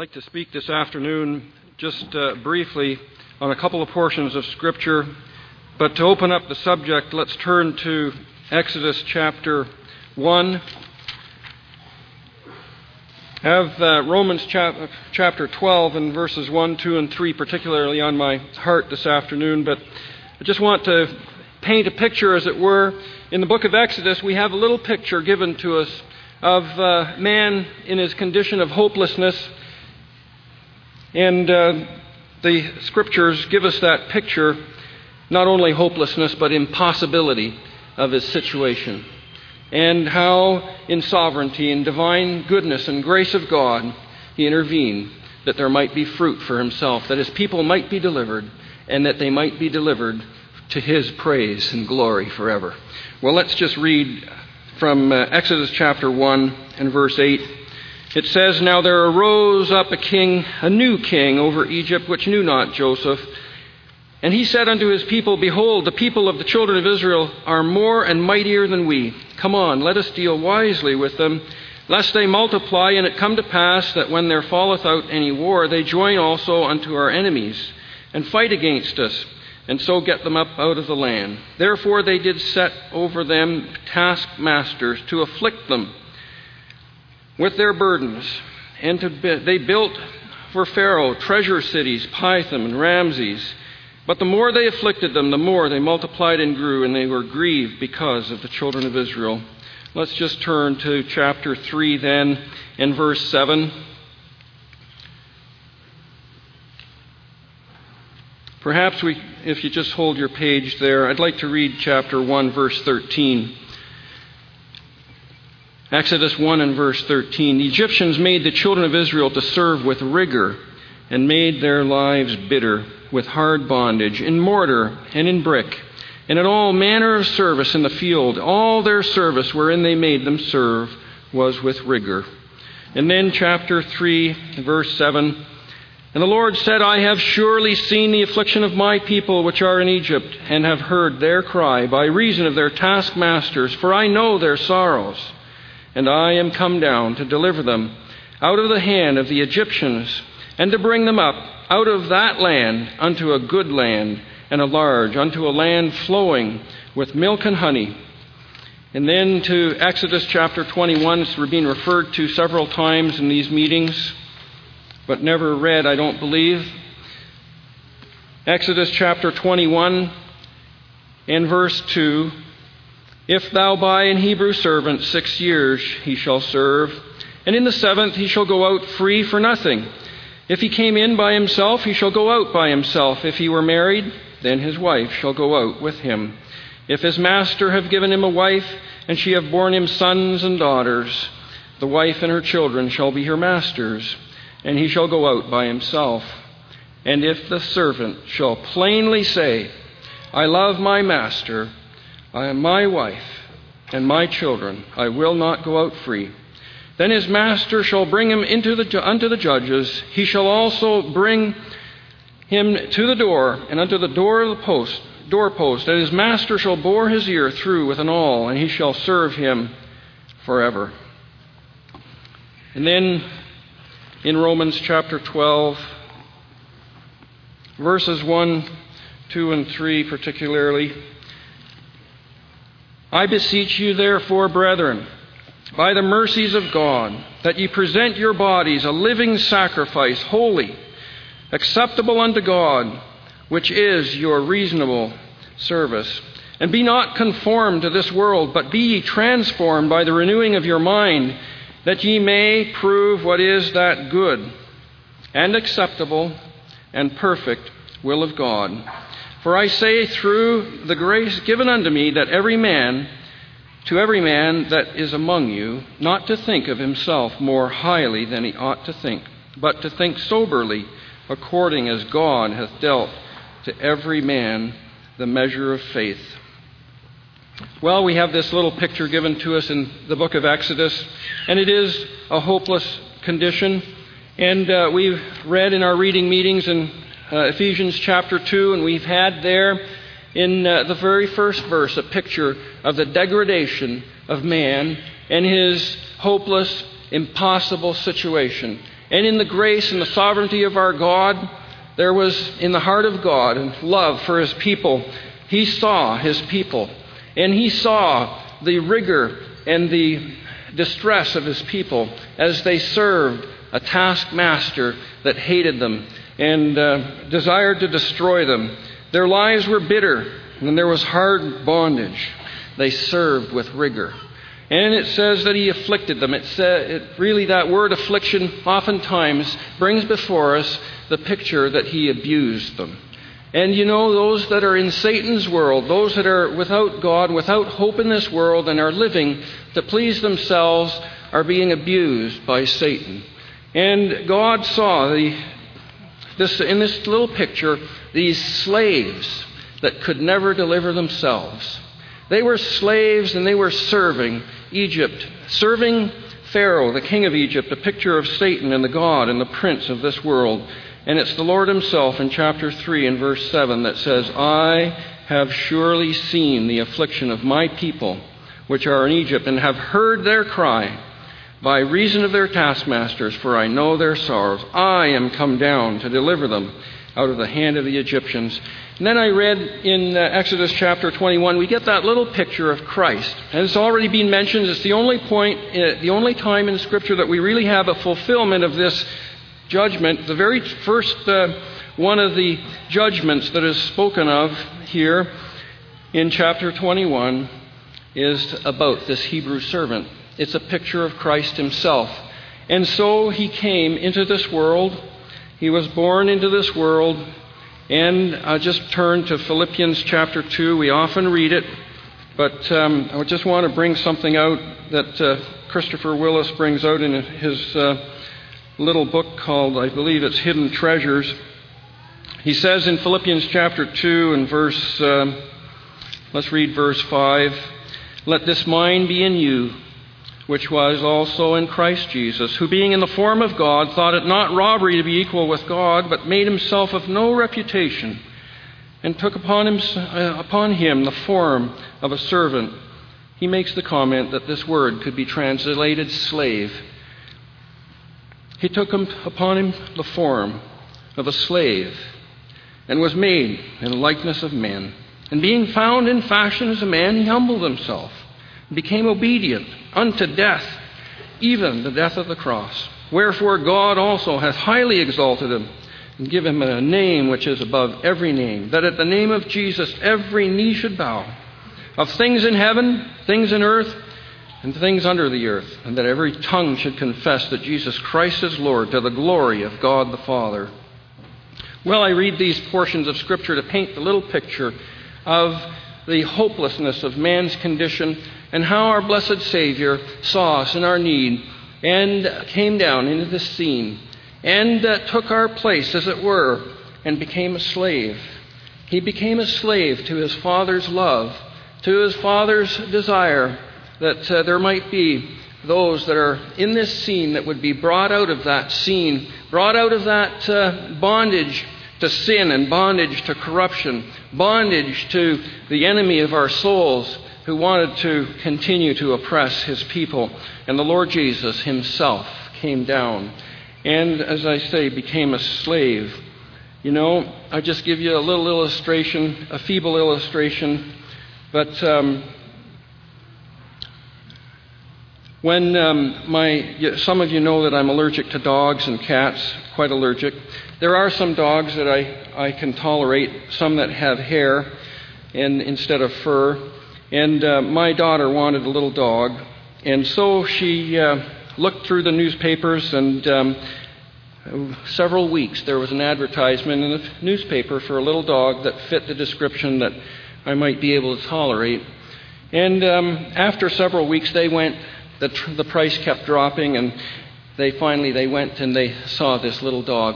like to speak this afternoon just briefly on a couple of portions of Scripture. But to open up the subject, let's turn to Exodus chapter 1. I have Romans chapter 12 and verses 1, 2, and 3 particularly on my heart this afternoon. But I just want to paint a picture, as it were. In the book of Exodus, we have a little picture given to us of man in his condition of hopelessness. And the Scriptures give us that picture, not only hopelessness, but impossibility of his situation. And how in sovereignty and divine goodness and grace of God, he intervened that there might be fruit for himself, that his people might be delivered, and that they might be delivered to his praise and glory forever. Well, let's just read from Exodus chapter 1 and verse 8. It says, "Now there arose up a new king over Egypt, which knew not Joseph. And he said unto his people, Behold, the people of the children of Israel are more and mightier than we. Come on, let us deal wisely with them, lest they multiply, and it come to pass that when there falleth out any war, they join also unto our enemies, and fight against us, and so get them up out of the land. Therefore they did set over them taskmasters to afflict them with their burdens. And they built for Pharaoh treasure cities, Pithom and Ramses. But the more they afflicted them, the more they multiplied and grew, and they were grieved because of the children of Israel." Let's just turn to chapter 3 then, in verse 7. Perhaps if you just hold your page there, I'd like to read chapter 1, verse 13. Exodus 1 and verse 13. "The Egyptians made the children of Israel to serve with rigor, and made their lives bitter with hard bondage, in mortar and in brick, and in all manner of service in the field. All their service wherein they made them serve was with rigor." And then chapter 3, verse 7. "And the Lord said, I have surely seen the affliction of my people which are in Egypt, and have heard their cry by reason of their taskmasters, for I know their sorrows. And I am come down to deliver them out of the hand of the Egyptians, and to bring them up out of that land unto a good land, and a large, unto a land flowing with milk and honey." And then to Exodus chapter 21. It's been referred to several times in these meetings, but never read, I don't believe. Exodus chapter 21 and verse 2. "If thou buy an Hebrew servant, 6 years he shall serve, and in the 7th he shall go out free for nothing. If he came in by himself, he shall go out by himself. If he were married, then his wife shall go out with him. If his master have given him a wife, and she have borne him sons and daughters, the wife and her children shall be her master's, and he shall go out by himself. And if the servant shall plainly say, I love my master, I am my wife, and my children, I will not go out free, then his master shall bring him unto the judges. He shall also bring him to the door, and unto the doorpost, and his master shall bore his ear through with an awl, and he shall serve him forever." And then in Romans chapter 12, verses 1, 2, and 3 particularly. "I beseech you therefore, brethren, by the mercies of God, that ye present your bodies a living sacrifice, holy, acceptable unto God, which is your reasonable service. And be not conformed to this world, but be ye transformed by the renewing of your mind, that ye may prove what is that good and acceptable and perfect will of God. For I say through the grace given unto me, that to every man that is among you, not to think of himself more highly than he ought to think, but to think soberly, according as God hath dealt to every man the measure of faith." Well, we have this little picture given to us in the book of Exodus, and it is a hopeless condition. And we've read in our reading meetings in Ephesians chapter 2, and we've had there in the very first verse a picture of the degradation of man and his hopeless, impossible situation. And in the grace and the sovereignty of our God, there was in the heart of God and love for His people. He saw His people, and He saw the rigor and the distress of His people as they served a taskmaster that hated them and desired to destroy them. Their lives were bitter, and there was hard bondage. They served with rigor. And it says that He afflicted them. Really, that word affliction oftentimes brings before us the picture that He abused them. And you know, those that are in Satan's world, those that are without God, without hope in this world, and are living to please themselves, are being abused by Satan. And God saw in this little picture these slaves that could never deliver themselves. They were slaves, and they were serving Egypt, serving Pharaoh, the king of Egypt, a picture of Satan and the God and the prince of this world. And it's the Lord Himself in chapter 3 and verse 7 that says, I have surely seen the affliction of my people which are in Egypt, and have heard their cry by reason of their taskmasters, for I know their sorrows. I am come down to deliver them out of the hand of the Egyptians. And then I read in Exodus chapter 21, we get that little picture of Christ. And it's already been mentioned, it's the only time in Scripture that we really have a fulfillment of this judgment. The very first one of the judgments that is spoken of here in chapter 21 is about this Hebrew servant. It's a picture of Christ Himself. And so He came into this world. He was born into this world. And I just turn to Philippians chapter 2. We often read it, but I just want to bring something out that Christopher Willis brings out in his little book called, I believe it's Hidden Treasures. He says in Philippians chapter 2 and let's read verse 5, let this mind be in you, which was also in Christ Jesus, who being in the form of God, thought it not robbery to be equal with God, but made Himself of no reputation, and took upon Him the form of a servant. He makes the comment that this word could be translated slave. He took upon Him the form of a slave, and was made in the likeness of men. And being found in fashion as a man, He humbled Himself, and became obedient unto death, even the death of the cross. Wherefore God also hath highly exalted Him, and given Him a name which is above every name, that at the name of Jesus every knee should bow, of things in heaven, things in earth, and things under the earth, and that every tongue should confess that Jesus Christ is Lord, to the glory of God the Father. Well, I read these portions of Scripture to paint the little picture of the hopelessness of man's condition, and how our blessed Savior saw us in our need and came down into this scene and took our place, as it were, and became a slave. He became a slave to His Father's love, to His Father's desire that there might be those that are in this scene that would be brought out of that scene, brought out of that bondage to sin and bondage to corruption, bondage to the enemy of our souls who wanted to continue to oppress His people. And the Lord Jesus Himself came down and, as I say, became a slave. You know, I just give you a little illustration, a feeble illustration, but when some of you know that I'm allergic to dogs and cats, quite allergic. There are some dogs that I can tolerate, some that have hair and instead of fur. And my daughter wanted a little dog, and so she looked through the newspapers, and several weeks there was an advertisement in the newspaper for a little dog that fit the description that I might be able to tolerate. And after several weeks they went. The price kept dropping, and they went and they saw this little dog,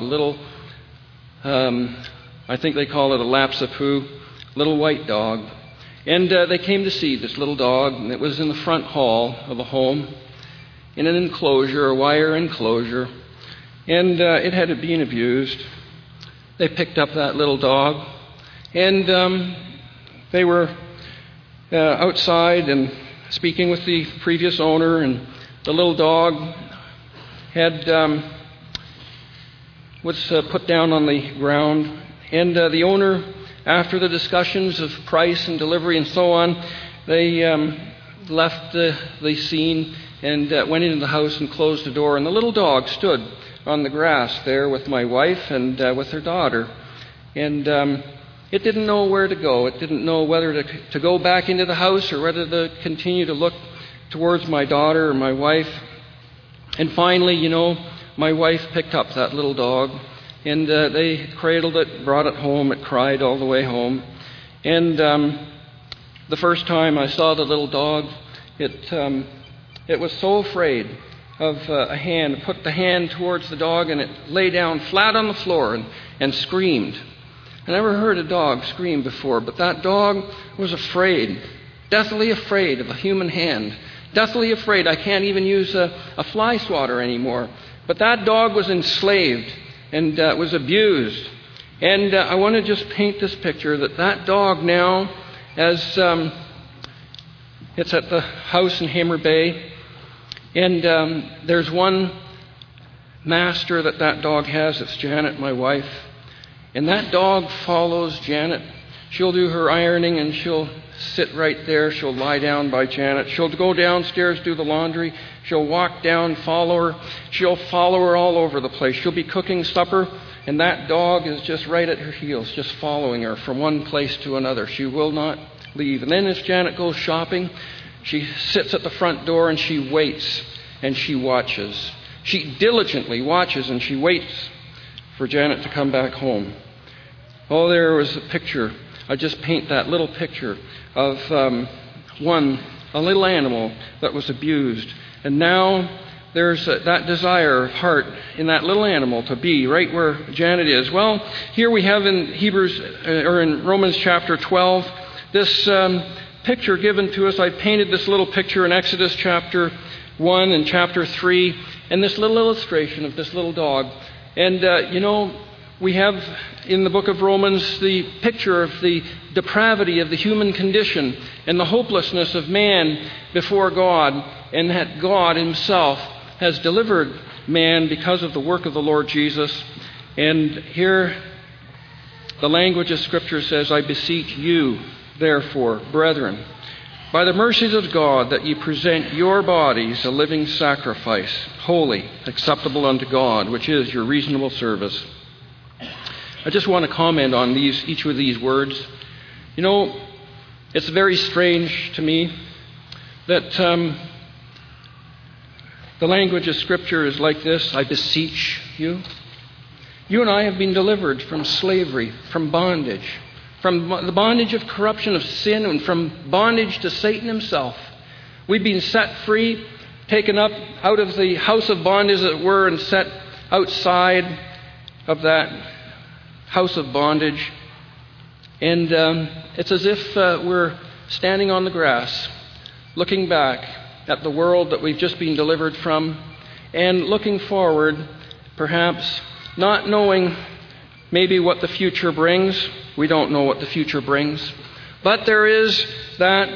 I think they call it a Lapsapoo, little white dog. And they came to see this little dog, and it was in the front hall of a home, in an enclosure, a wire enclosure, and it had been abused. They picked up that little dog, and they were outside and speaking with the previous owner, and the little dog had was put down on the ground. And the owner, after the discussions of price and delivery and so on, they left the scene and went into the house and closed the door. And the little dog stood on the grass there with my wife and with her daughter. And it didn't know where to go. It didn't know whether to go back into the house or whether to continue to look towards my daughter or my wife. And finally, my wife picked up that little dog, and they cradled it, brought it home. It cried all the way home. And the first time I saw the little dog, it was so afraid of a hand. It put the hand towards the dog, and it lay down flat on the floor and screamed. I never heard a dog scream before, but that dog was afraid, deathly afraid of a human hand, deathly afraid. I can't even use a fly swatter anymore. But that dog was enslaved and was abused. And I want to just paint this picture that dog now, as it's at the house in Hammer Bay, and there's one master that dog has. It's Janet, my wife. And that dog follows Janet. She'll do her ironing and she'll sit right there. She'll lie down by Janet. She'll go downstairs, do the laundry. She'll walk down, follow her. She'll follow her all over the place. She'll be cooking supper, and that dog is just right at her heels, just following her from one place to another. She will not leave. And then as Janet goes shopping, she sits at the front door and she waits and she watches. She diligently watches and she waits for Janet to come back home. Oh, there was a picture. I just paint that little picture of a little animal that was abused. And now there's that desire of heart in that little animal to be right where Janet is. Well, here we have in in Romans chapter 12, this picture given to us. I painted this little picture in Exodus chapter 1 and chapter 3, and this little illustration of this little dog. And, we have in the book of Romans the picture of the depravity of the human condition and the hopelessness of man before God, and that God himself has delivered man because of the work of the Lord Jesus. And here the language of Scripture says, I beseech you, therefore, brethren, by the mercies of God, that ye present your bodies a living sacrifice, holy, acceptable unto God, which is your reasonable service. I just want to comment on each of these words. It's very strange to me that the language of Scripture is like this: I beseech you. You and I have been delivered from slavery, from bondage, from the bondage of corruption, of sin, and from bondage to Satan himself. We've been set free, taken up out of the house of bondage, as it were, and set outside of that house of bondage. And it's as if we're standing on the grass, looking back at the world that we've just been delivered from, and looking forward, perhaps not knowing maybe what the future brings. We don't know what the future brings. But there is that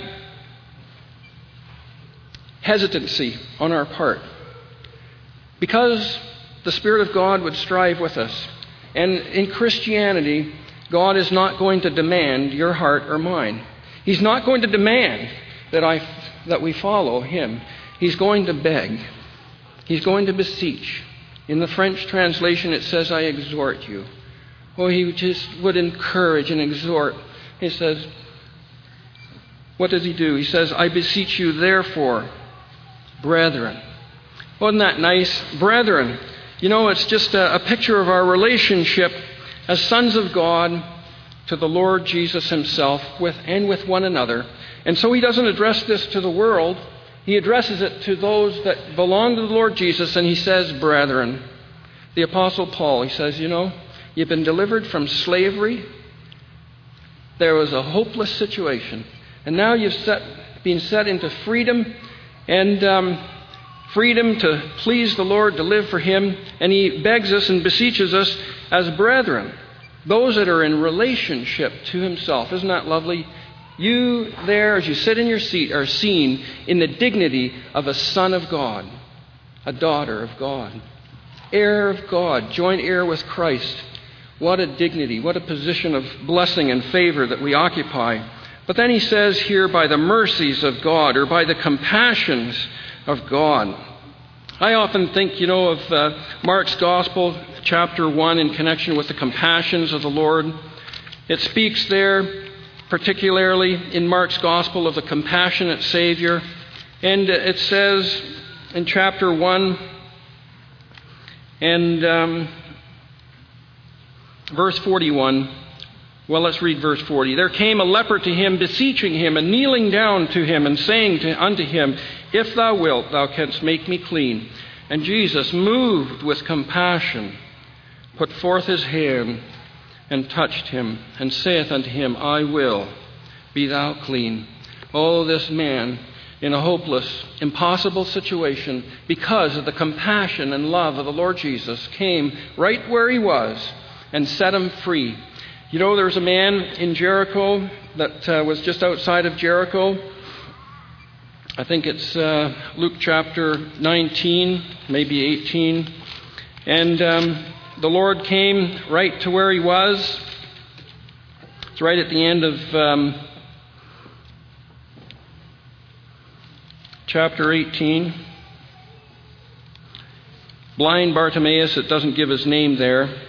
hesitancy on our part, because the Spirit of God would strive with us. And in Christianity, God is not going to demand your heart or mine. He's not going to demand that we follow Him. He's going to beg. He's going to beseech. In the French translation, it says, I exhort you. Oh, He just would encourage and exhort. He says, what does He do? He says, I beseech you, therefore, brethren. Wasn't that nice? Brethren. It's just a picture of our relationship as sons of God to the Lord Jesus himself with one another. And so he doesn't address this to the world. He addresses it to those that belong to the Lord Jesus, and he says, brethren. The Apostle Paul, he says, you've been delivered from slavery. There was a hopeless situation. And now you've been set into freedom, and freedom to please the Lord, to live for Him. And he begs us and beseeches us as brethren, those that are in relationship to himself. Isn't that lovely? You there, as you sit in your seat, are seen in the dignity of a son of God, a daughter of God. heir of God, joint heir with Christ. What a dignity, what a position of blessing and favor that we occupy. But then he says here, by the mercies of God, or by the compassions of God. I often think, of Mark's Gospel, chapter 1, in connection with the compassions of the Lord. It speaks there, particularly in Mark's Gospel, of the compassionate Savior. And it says in chapter 1 and verse 41, well, let's read verse 40. There came a leper to him, beseeching him, and kneeling down to him, and saying unto him, If thou wilt, thou canst make me clean. And Jesus, moved with compassion, put forth his hand, and touched him, and saith unto him, I will, be thou clean. Oh, this man, in a hopeless, impossible situation, because of the compassion and love of the Lord Jesus, came right where he was and set him free. There was a man in Jericho that was just outside of Jericho. I think it's Luke chapter 19, maybe 18. And the Lord came right to where he was. It's right at the end of chapter 18. Blind Bartimaeus, it doesn't give his name there.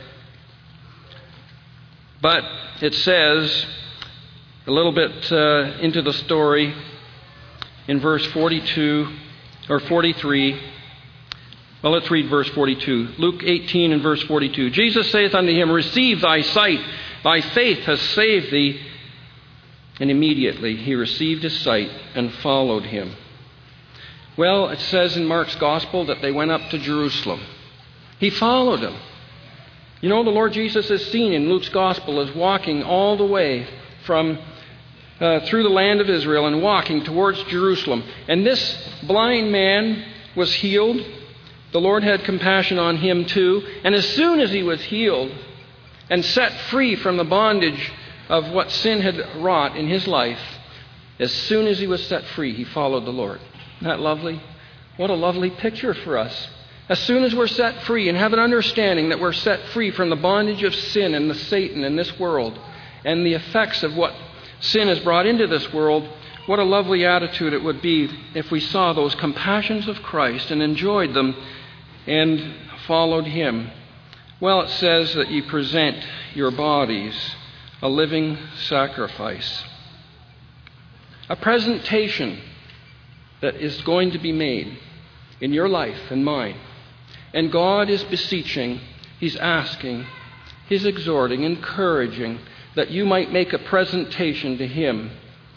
But it says, a little bit into the story, in verse 42 or 43. Well, let's read verse 42. Luke 18 and verse 42. Jesus saith unto him, Receive thy sight, thy faith has saved thee. And immediately he received his sight and followed him. Well, it says in Mark's Gospel that they went up to Jerusalem. He followed him. The Lord Jesus is seen in Luke's Gospel as walking all the way from through the land of Israel and walking towards Jerusalem. And this blind man was healed. The Lord had compassion on him too. And as soon as he was healed and set free from the bondage of what sin had wrought in his life, as soon as he was set free, he followed the Lord. Isn't that lovely? What a lovely picture for us. As soon as we're set free and have an understanding that we're set free from the bondage of sin and the Satan in this world and the effects of what sin has brought into this world, what a lovely attitude it would be if we saw those compassions of Christ and enjoyed them and followed him. Well, it says that you present your bodies a living sacrifice. A presentation that is going to be made in your life and mine. And God is beseeching, He's asking, He's exhorting, encouraging that you might make a presentation to Him.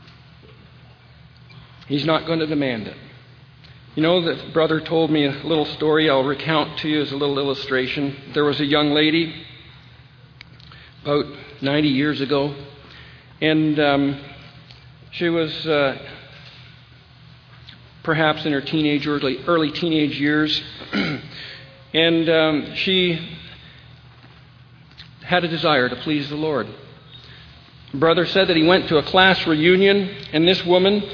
He's not going to demand it. The brother told me a little story I'll recount to you as a little illustration. There was a young lady about 90 years ago, and she was perhaps in her teenage or early teenage years, and she had a desire to please the Lord. Brother said that he went to a class reunion, and this woman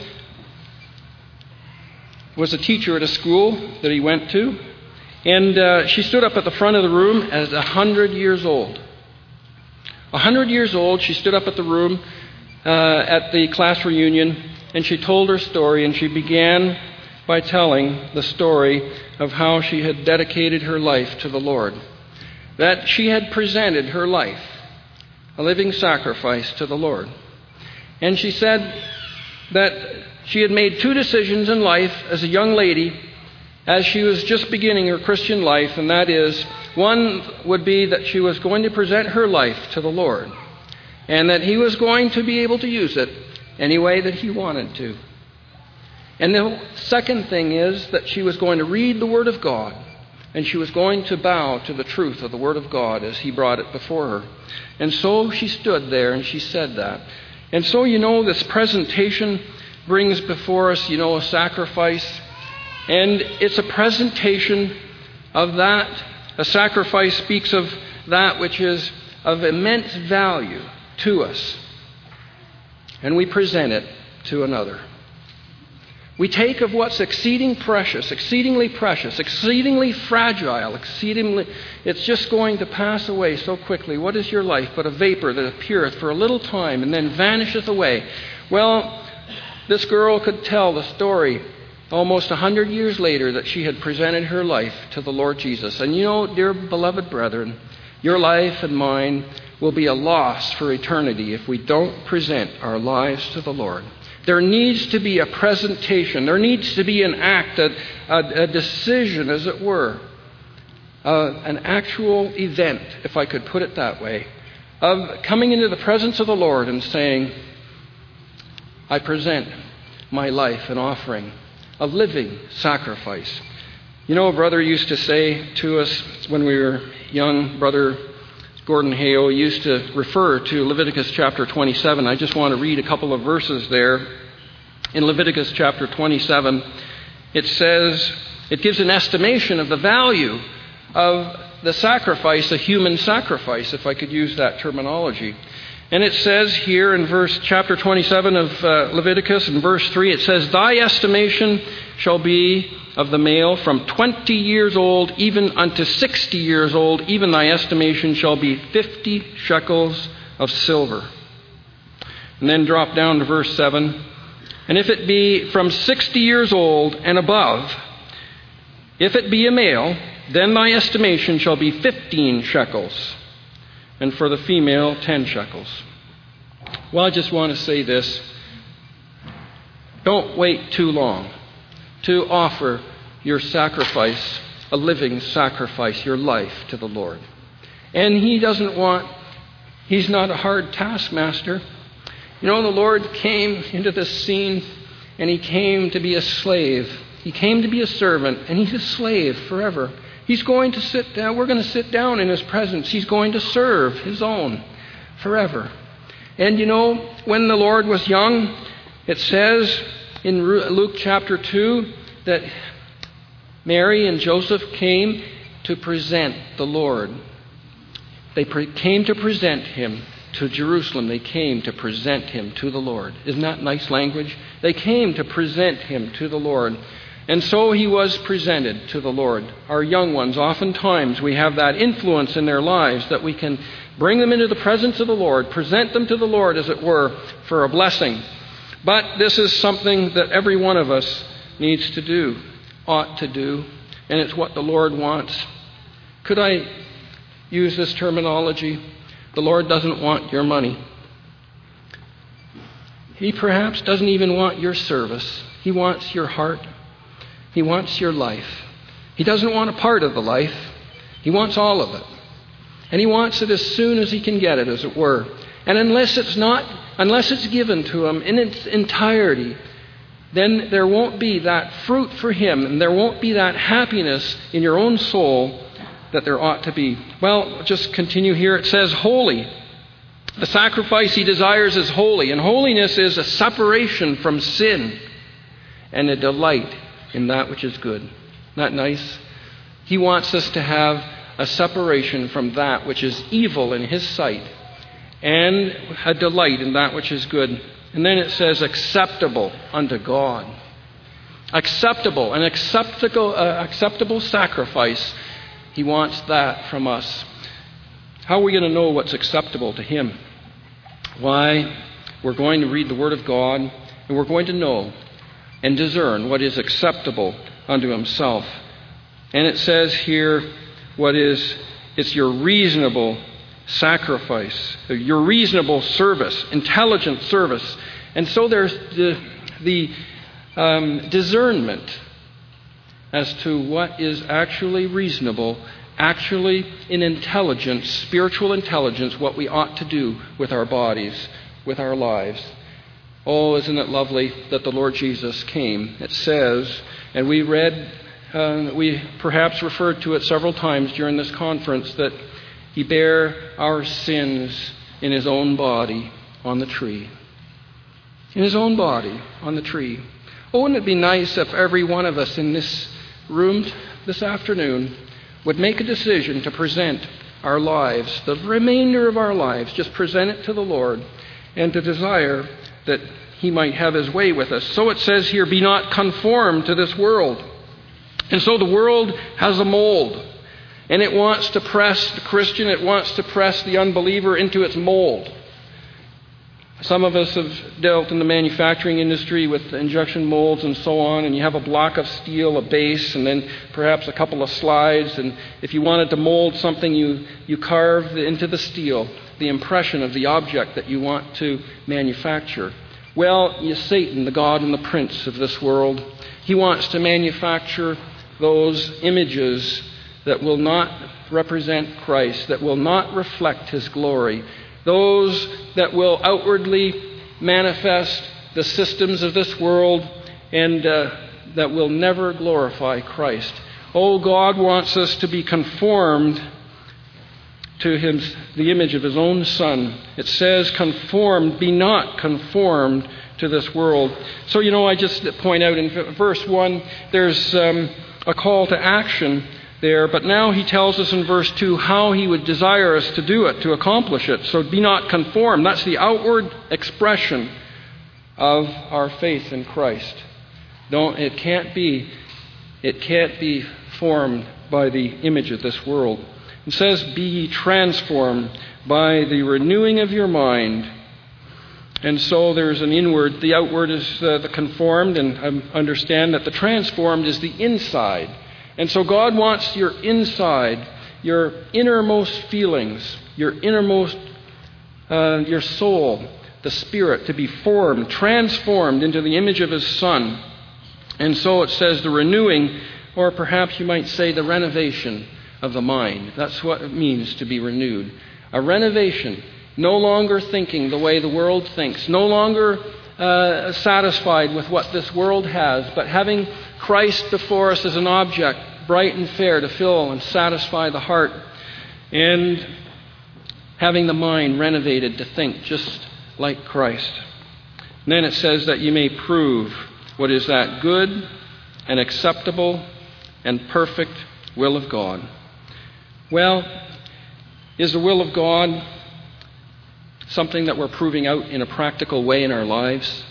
was a teacher at a school that he went to, and she stood up at the front of the room as 100 years old. 100 years old, she stood up at the room at the class reunion, and she told her story, and she began by telling the story of how she had dedicated her life to the Lord. That she had presented her life, a living sacrifice to the Lord. And she said that she had made two decisions in life as a young lady as she was just beginning her Christian life, and that is, one would be that she was going to present her life to the Lord, and that He was going to be able to use it any way that He wanted to. And the second thing is that she was going to read the Word of God, and she was going to bow to the truth of the Word of God as He brought it before her. And so she stood there and she said that. And so, this presentation brings before us, a sacrifice. And it's a presentation of that. A sacrifice speaks of that which is of immense value to us. And we present it to another. We take of what's exceedingly precious, exceedingly fragile, it's just going to pass away so quickly. What is your life but a vapor that appeareth for a little time and then vanisheth away? Well, this girl could tell the story almost 100 years later that she had presented her life to the Lord Jesus. And you know, dear beloved brethren, your life and mine will be a loss for eternity if we don't present our lives to the Lord. There needs to be a presentation. There needs to be an act, a decision, as it were, an actual event, if I could put it that way, of coming into the presence of the Lord and saying, I present my life an offering, a living sacrifice. You know, a brother used to say to us when we were young, Brother Gordon Hale used to refer to Leviticus chapter 27. I just want to read a couple of verses there. In Leviticus chapter 27, it says, it gives an estimation of the value of the sacrifice, a human sacrifice, if I could use that terminology. And it says here in chapter 27 of Leviticus, in verse 3, it says, Thy estimation shall be of the male from 20 years old even unto 60 years old, even thy estimation shall be 50 shekels of silver. And then drop down to verse 7. And if it be from 60 years old and above, if it be a male, then thy estimation shall be 15 shekels. And for the female, 10 shekels. Well, I just want to say this. Don't wait too long to offer your sacrifice, a living sacrifice, your life to the Lord. And He's not a hard taskmaster. You know, the Lord came into this scene and He came to be a slave. He came to be a servant, and He's a slave forever. He's going to sit down. We're going to sit down in His presence. He's going to serve His own forever. And you know, when the Lord was young, it says in Luke chapter 2 that Mary and Joseph came to present the Lord. They came to present Him to Jerusalem. They came to present Him to the Lord. Isn't that nice language? They came to present Him to the Lord. And so He was presented to the Lord. Our young ones, oftentimes we have that influence in their lives that we can bring them into the presence of the Lord, present them to the Lord, as it were, for a blessing. But this is something that every one of us needs to do, ought to do, and it's what the Lord wants. Could I use this terminology? The Lord doesn't want your money. He perhaps doesn't even want your service. He wants your heart. He wants your life. He doesn't want a part of the life. He wants all of it. And He wants it as soon as He can get it, as it were. And unless it's given to Him in its entirety, then there won't be that fruit for Him, and there won't be that happiness in your own soul that there ought to be. Well, just continue here. It says, holy. The sacrifice He desires is holy, and holiness is a separation from sin and a delight in that which is good. Isn't that nice? He wants us to have a separation from that which is evil in His sight and a delight in that which is good. And then it says acceptable unto God. Acceptable, an acceptable sacrifice. He wants that from us. How are we going to know what's acceptable to Him? Why, we're going to read the Word of God, and we're going to know and discern what is acceptable unto Himself. And it says here, it's your reasonable sacrifice, your reasonable service, intelligent service. And so there's the discernment as to what is actually reasonable, actually in intelligence, spiritual intelligence, what we ought to do with our bodies, with our lives. Oh, isn't it lovely that the Lord Jesus came? It says, and we read, we perhaps referred to it several times during this conference, that He bare our sins in His own body on the tree. In His own body on the tree. Oh, wouldn't it be nice if every one of us in this room this afternoon would make a decision to present our lives, the remainder of our lives, just present it to the Lord, and to desire that he might have his way with us. So it says here, be not conformed to this world. And so the world has a mold. And it wants to press the Christian, it wants to press the unbeliever into its mold. Some of us have dealt in the manufacturing industry with injection molds and so on, and you have a block of steel, a base, and then perhaps a couple of slides. And if you wanted to mold something, you carve into the steel the impression of the object that you want to manufacture. Well, Satan, the god and the prince of this world, he wants to manufacture those images that will not represent Christ, that will not reflect his glory, those that will outwardly manifest the systems of this world and that will never glorify Christ. Oh, God wants us to be conformed to the image of his own Son. It says, conformed, be not conformed to this world. So, I just point out in verse 1, there's a call to action there, but now he tells us in verse 2 how he would desire us to do it, to accomplish it. So be not conformed. That's the outward expression of our faith in Christ. It can't be formed by the image of this world. It says, be ye transformed by the renewing of your mind. And so there's an inward, the outward is the conformed, and I understand that the transformed is the inside. And so God wants your inside, your innermost feelings, your innermost, your soul, the spirit, to be formed, transformed into the image of his Son. And so it says the renewing, or perhaps you might say the renovation of the mind. That's what it means to be renewed. A renovation, no longer thinking the way the world thinks, no longer satisfied with what this world has, but having Christ before us as an object, bright and fair, to fill and satisfy the heart, and having the mind renovated to think just like Christ. And then it says that you may prove what is that good and acceptable and perfect will of God. Well, is the will of God something that we're proving out in a practical way in our lives?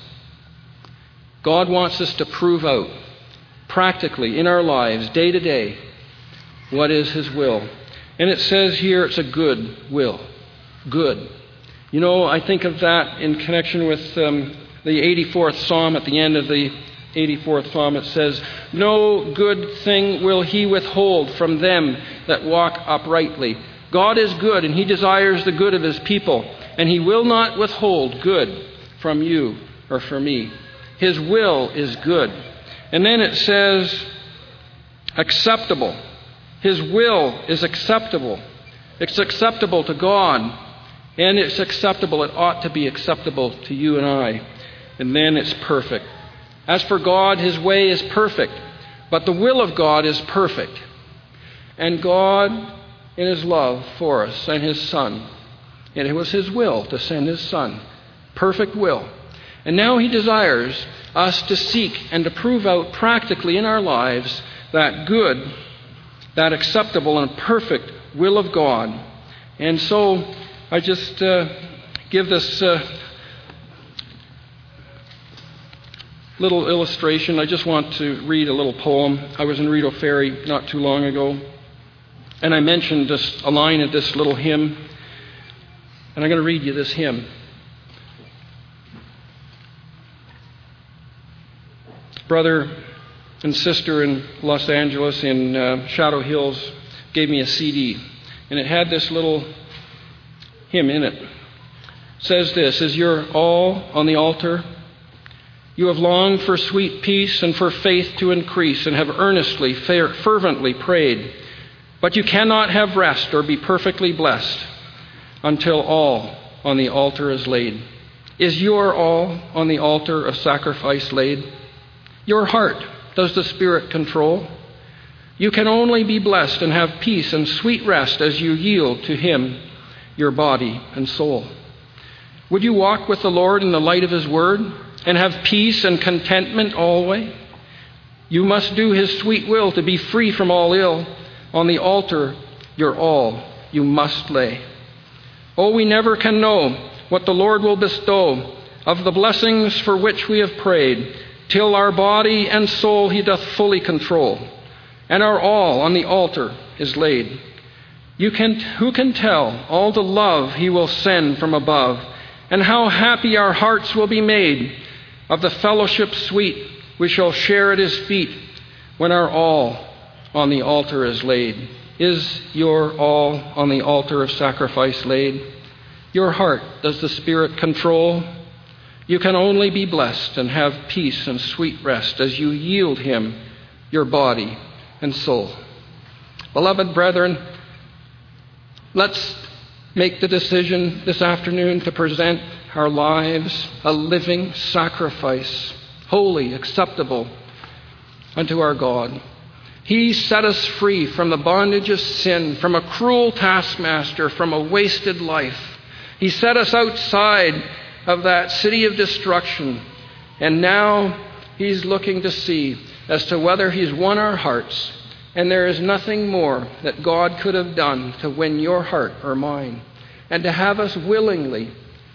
God wants us to prove out practically in our lives, day to day, what is his will. And it says here it's a good will. Good. I think of that in connection with the 84th Psalm. At the end of the 84th Psalm it says, no good thing will he withhold from them that walk uprightly. God is good, and he desires the good of his people, and he will not withhold good from you or from me. His will is good. And then it says, acceptable. His will is acceptable. It's acceptable to God, and it's acceptable. It ought to be acceptable to you and I. And then it's perfect. As for God, his way is perfect, but the will of God is perfect. And God, in his love for us, sent his Son. And it was his will to send his Son. Perfect will. And now he desires us to seek and to prove out practically in our lives that good, that acceptable and perfect will of God. And so I just give this little illustration. I just want to read a little poem. I was in Rideau Ferry not too long ago, and I mentioned a line of this little hymn, and I'm going to read you this hymn. Brother and sister in Los Angeles in Shadow Hills gave me a CD, and it had this little hymn in it. It says this, is your all on the altar? You have longed for sweet peace and for faith to increase, and have earnestly, fervently prayed. But you cannot have rest or be perfectly blessed until all on the altar is laid. Is your all on the altar of sacrifice laid? Your heart does the Spirit control? You can only be blessed and have peace and sweet rest as you yield to him your body and soul. Would you walk with the Lord in the light of his word and have peace and contentment always? You must do his sweet will to be free from all ill. On the altar, your all you must lay. Oh, we never can know what the Lord will bestow of the blessings for which we have prayed, till our body and soul he doth fully control, and our all on the altar is laid. Who can tell all the love he will send from above, and how happy our hearts will be made of the fellowship sweet we shall share at his feet when our all on the altar is laid. Is your all on the altar of sacrifice laid? Your heart does the Spirit control? You can only be blessed and have peace and sweet rest as you yield him your body and soul. Beloved brethren, let's make the decision this afternoon to present our lives a living sacrifice, holy, acceptable unto our God. He set us free from the bondage of sin, from a cruel taskmaster, from a wasted life. He set us outside of that city of destruction. And now he's looking to see as to whether he's won our hearts. And there is nothing more that God could have done to win your heart or mine, and to have us willingly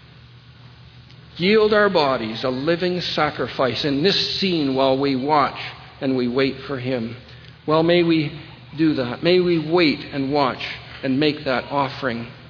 yield our bodies a living sacrifice in this scene while we watch and we wait for him. Well, may we do that. May we wait and watch and make that offering